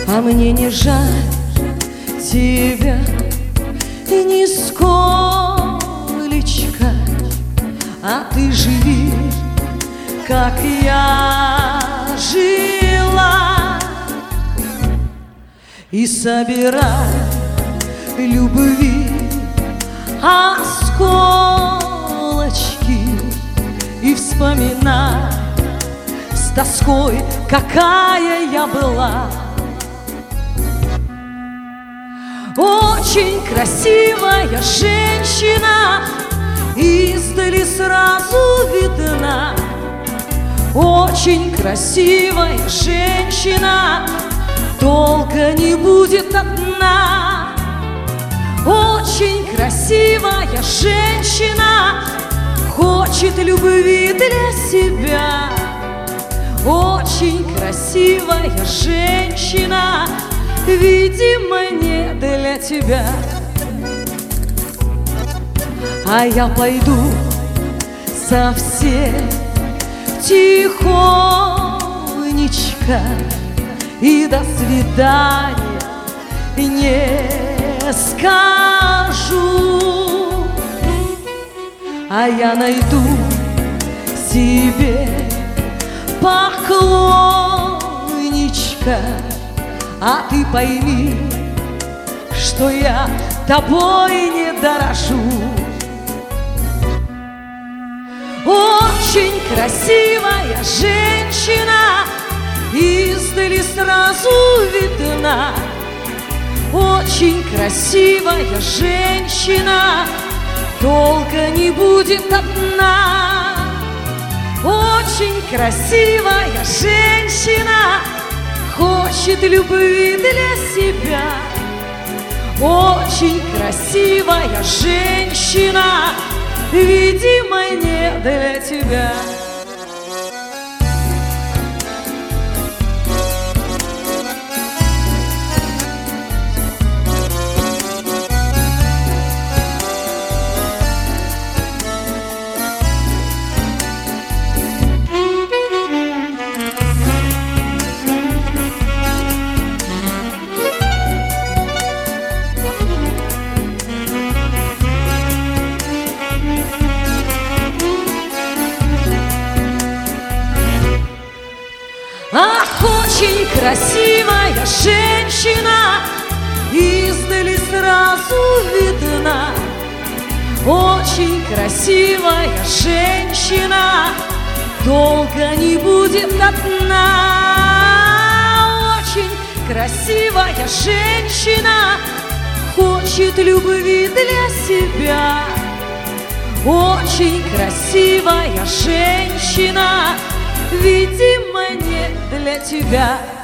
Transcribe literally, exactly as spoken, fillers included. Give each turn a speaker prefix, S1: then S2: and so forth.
S1: А мне не жаль тебя нисколечко, а ты живи, как я жила, и собирай любви осколочки и вспоминай с тоской, какая я была. Очень красивая женщина, издали сразу видна. Очень красивая женщина долго не будет одна. Очень красивая женщина хочет любви для себя. Очень красивая женщина, видимо, не для тебя. А я пойду совсем тихонечко и до свидания не скажу. А я найду себе поклонничка, а ты пойми, что я тобой не дорожу. Очень красивая женщина, издали сразу видна. Очень красивая женщина долго не будет одна. Очень красивая женщина хочет любви для себя. Очень красивая женщина, видимо, не для тебя. Ах, очень красивая женщина, издали сразу видна. Очень красивая женщина долго не будет одна. Очень красивая женщина хочет любви для себя. Очень красивая женщина, видимо, не для тебя.